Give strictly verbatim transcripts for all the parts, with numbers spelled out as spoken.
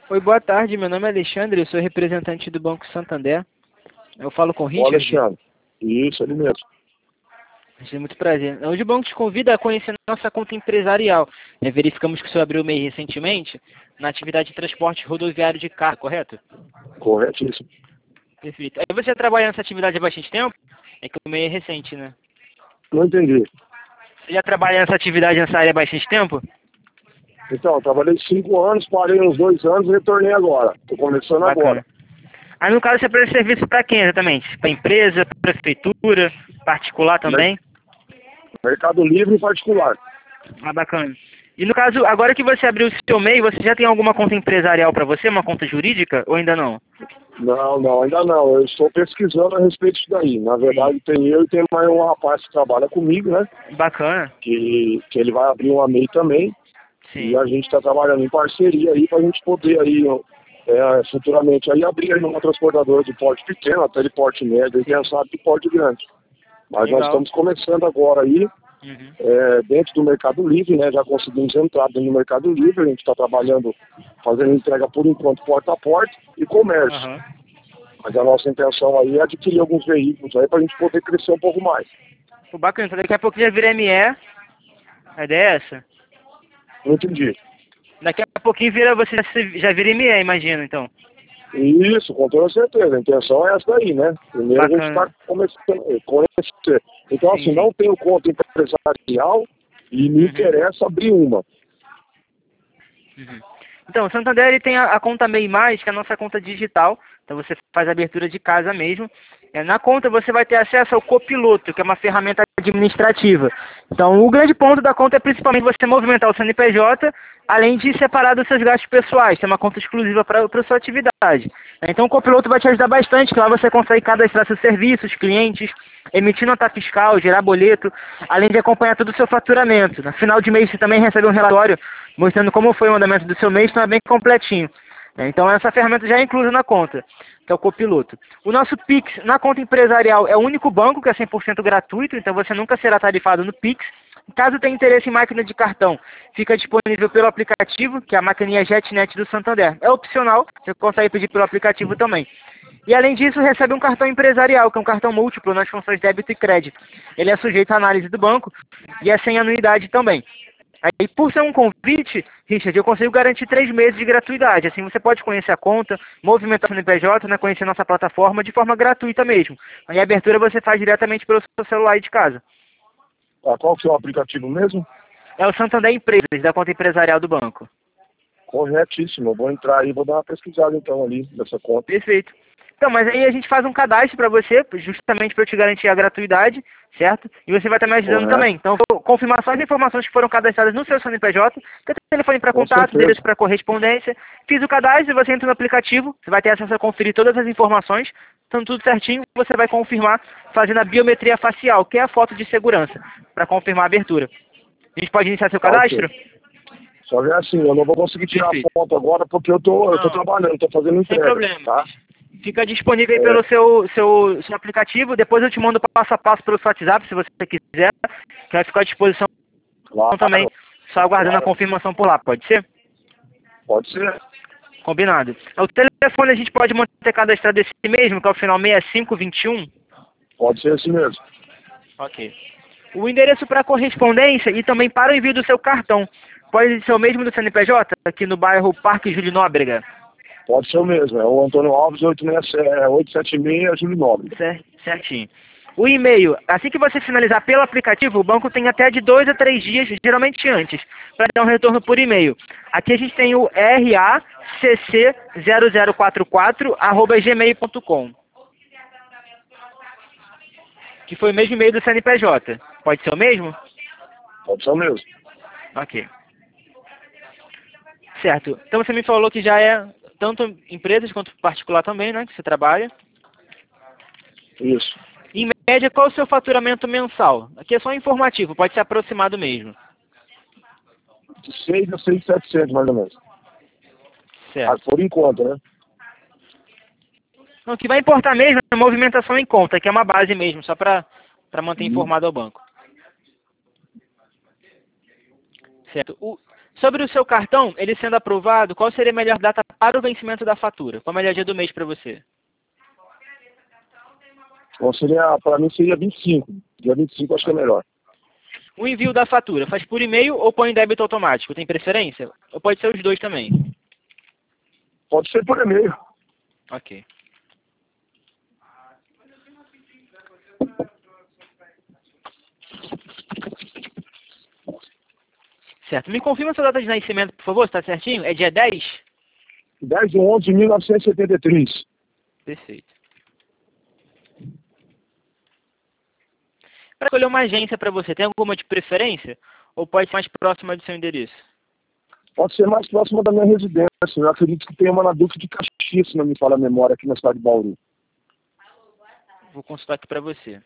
Oi, boa tarde. Meu nome é Alexandre, eu sou representante do Banco Santander. Eu falo com o Ô, Richard. Alexandre. Isso, ele mesmo. Richard, muito prazer. Hoje o banco te convida a conhecer nossa conta empresarial. É, verificamos que o senhor abriu o M E I recentemente na atividade de transporte rodoviário de carro, correto? Corretíssimo. Perfeito. Aí você trabalha nessa atividade há bastante tempo? É que o M E I é recente, né? Não entendi. Você já trabalha nessa atividade nessa área há bastante tempo? Então, eu trabalhei cinco anos, parei uns dois anos e retornei agora. Estou começando Bacana. agora. Aí no caso você presta serviço para quem exatamente? Para empresa, prefeitura, particular Mer- também? Mercado Livre e particular. Ah, bacana. E no caso, agora que você abriu o seu M E I, você já tem alguma conta empresarial para você, uma conta jurídica, ou ainda não? Não, não, ainda não. Eu estou pesquisando a respeito disso daí. Na verdade, tem eu e tem mais um rapaz que trabalha comigo, né? Bacana. Que, que ele vai abrir uma M E I também. Sim. E a gente está trabalhando em parceria aí para a gente poder aí, é, futuramente aí abrir aí uma transportadora de porte pequeno, até de porte médio, e quem sabe de porte grande. Mas Legal. nós estamos começando agora aí, Uhum. é, dentro do Mercado Livre, né? Já conseguimos entrar dentro do Mercado Livre, a gente está trabalhando, fazendo entrega por enquanto porta a porta e comércio. Aham. Mas a nossa intenção aí é adquirir alguns veículos aí para a gente poder crescer um pouco mais. Pô, bacana. Então daqui a pouco já vira M E. A ideia é essa? Não entendi. Daqui a pouquinho vira, você já, se- já vira M E, imagino, então. Isso, com toda certeza. A intenção é essa daí, né? Primeiro a gente Bacana. está começando a conhecer. Então, Sim, assim, sim. não tenho conta empresarial e me Uhum. interessa abrir uma. Uhum. Então, o Santander ele tem a, a conta M E I Mais, que é a nossa conta digital. Então você faz a abertura de casa mesmo. É, na conta você vai ter acesso ao copiloto, que é uma ferramenta administrativa. Então o grande ponto da conta é principalmente você movimentar o C N P J, além de separar dos seus gastos pessoais. Tem uma conta exclusiva para a sua atividade. Então o copiloto vai te ajudar bastante, que lá você consegue cadastrar seus serviços, clientes, emitir nota fiscal, gerar boleto, além de acompanhar todo o seu faturamento. No final de mês você também recebe um relatório mostrando como foi o andamento do seu mês, então é bem completinho. Então essa ferramenta já é inclusa na conta, que é o copiloto. O nosso Pix na conta empresarial é o único banco que é cem por cento gratuito, então você nunca será tarifado no Pix. Caso tenha interesse em máquina de cartão, fica disponível pelo aplicativo, que é a maquininha JetNet do Santander. É opcional, você consegue pedir pelo aplicativo também. E além disso, recebe um cartão empresarial, que é um cartão múltiplo nas funções débito e crédito. Ele é sujeito à análise do banco e é sem anuidade também. Aí, por ser um convite, Richard, eu consigo garantir três meses de gratuidade. Assim, você pode conhecer a conta, movimentar o C N P J, né, conhecer nossa plataforma de forma gratuita mesmo. Aí a abertura você faz diretamente pelo seu celular aí de casa. Ah, qual que é o aplicativo mesmo? É o Santander Empresas, da conta empresarial do banco. Corretíssimo. Eu vou entrar aí e vou dar uma pesquisada então ali nessa conta. Perfeito. Então, mas aí a gente faz um cadastro para você, justamente para eu te garantir a gratuidade, certo? E você vai estar me ajudando Correto. também. Então, eu vou confirmar só as informações que foram cadastradas no seu C N P J, que é telefone para Com contato, certeza. endereço para correspondência. Fiz o cadastro, você entra no aplicativo, você vai ter acesso a conferir todas as informações, então tudo certinho, você vai confirmar fazendo a biometria facial, que é a foto de segurança, para confirmar a abertura. A gente pode iniciar seu Tá, cadastro? ok. Só que assim, eu não vou conseguir tirar Perfeito. a foto agora porque eu tô, eu tô Não, trabalhando, tô fazendo sem entrega, problema. tá? Fica disponível aí É, pelo seu, seu, seu aplicativo. Depois eu te mando passo a passo pelo seu WhatsApp, se você quiser, que vai ficar à disposição claro, também. Só aguardando a claro. confirmação por lá, pode ser? Pode ser. Combinado. O telefone a gente pode manter cadastrado esse mesmo, que é o final seis cinco dois um. Pode ser assim mesmo. Ok. O endereço para correspondência e também para o envio do seu cartão. Pode ser o mesmo do C N P J, aqui no bairro Parque Júlio Nóbrega. Pode ser o mesmo. É o Antônio Alves oitocentos e setenta e seis, Júlio Nobre. Cer- Certinho. O e-mail, assim que você finalizar pelo aplicativo, o banco tem até de dois a três dias, geralmente antes, para dar um retorno por e-mail. Aqui a gente tem o r a c c zero zero quatro quatro arroba gmail ponto com, que foi o mesmo e-mail do C N P J. Pode ser o mesmo? Pode ser o mesmo. Ok. Certo. Então você me falou que já é tanto empresas quanto particular também, né, que você trabalha. Isso. Em média, qual é o seu faturamento mensal? Aqui é só informativo, pode ser aproximado mesmo. De seis a seis mil e setecentos, mais ou menos. Certo. Ah, por enquanto, né? Não, o que vai importar mesmo é a movimentação em conta, que é uma base mesmo, só para manter Hum. informado ao banco. Certo. O, Sobre o seu cartão, ele sendo aprovado, qual seria a melhor data para o vencimento da fatura? Qual é o melhor dia do mês para você? Então, seria, para mim seria vinte e cinco. Dia vinte e cinco acho que é melhor. O envio da fatura, faz por e-mail ou põe em débito automático? Tem preferência? Ou pode ser os dois também? Pode ser por e-mail. Ok. Certo. Me confirma a sua data de nascimento, por favor, está certinho? É dia dez? dez de onze de mil novecentos e setenta e três. Perfeito. Para escolher uma agência para você, tem alguma de preferência? Ou pode ser mais próxima do seu endereço? Pode ser mais próxima da minha residência. Eu acredito que tem uma na Duque de Caxias, se não me falha a memória, aqui na cidade de Bauru. Vou consultar aqui para você.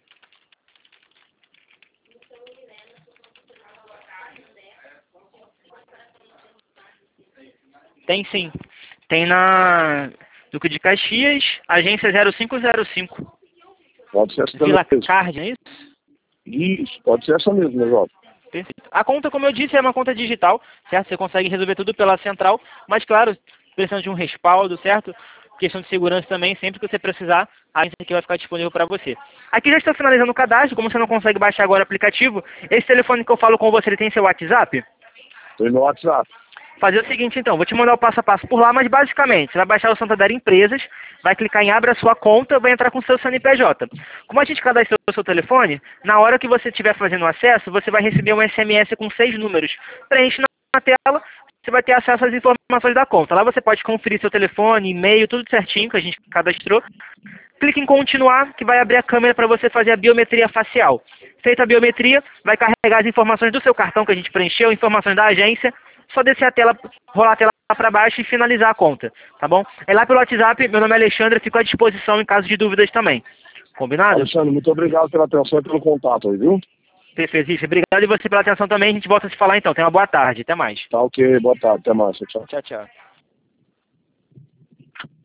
Tem sim. Tem na Duque de Caxias, agência zero cinco zero cinco. Pode ser essa Vila mesmo. Card, não é isso? Isso, pode ser essa mesmo, meu jovem. Perfeito. A conta, como eu disse, é uma conta digital, certo? Você consegue resolver tudo pela central, mas claro, precisando de um respaldo, certo? Questão de segurança também, sempre que você precisar, a agência aqui vai ficar disponível para você. Aqui já estou finalizando o cadastro, como você não consegue baixar agora o aplicativo, esse telefone que eu falo com você, ele tem seu WhatsApp? Tem no WhatsApp. Fazer o seguinte então, vou te mandar o passo a passo por lá, mas basicamente, você vai baixar o Santander Empresas, vai clicar em Abra Sua Conta, vai entrar com o seu C N P J. Como a gente cadastrou o seu telefone, na hora que você estiver fazendo o acesso, você vai receber um S M S com seis números. Preenche na tela, você vai ter acesso às informações da conta. Lá você pode conferir seu telefone, e-mail, tudo certinho que a gente cadastrou. Clique em continuar, que vai abrir a câmera para você fazer a biometria facial. Feita a biometria, vai carregar as informações do seu cartão que a gente preencheu, informações da agência, só descer a tela, rolar a tela para baixo e finalizar a conta, tá bom? É lá pelo WhatsApp, meu nome é Alexandre, fico à disposição em caso de dúvidas também. Combinado? Alexandre, muito obrigado pela atenção e pelo contato aí, viu? Perfeito, isso. Obrigado e você pela atenção também, a gente volta a se falar então. Tenha uma boa tarde, até mais. Tá ok, boa tarde, até mais, tchau. Tchau, tchau.